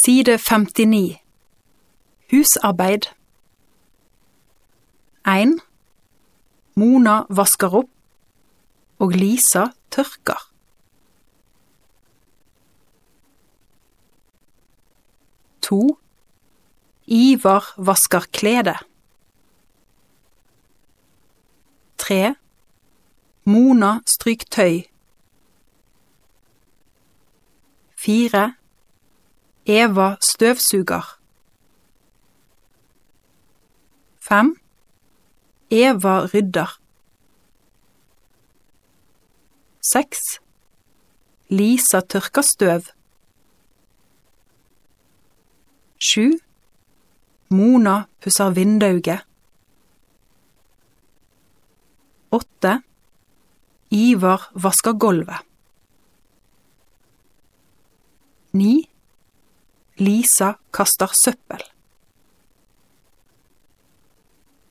Side 59. Husarbeid. 1. Mona vasker opp, og Lisa tørker. 2. Ivar vasker klede. 3. Mona stryk tøy. 4. Eva støvsuger. 5. Eva rydder. 6. Lisa tørker støv. 7. Mona pusser vindauget. 8. Ivar vasker gulvet. 9. Lisa kaster søppel.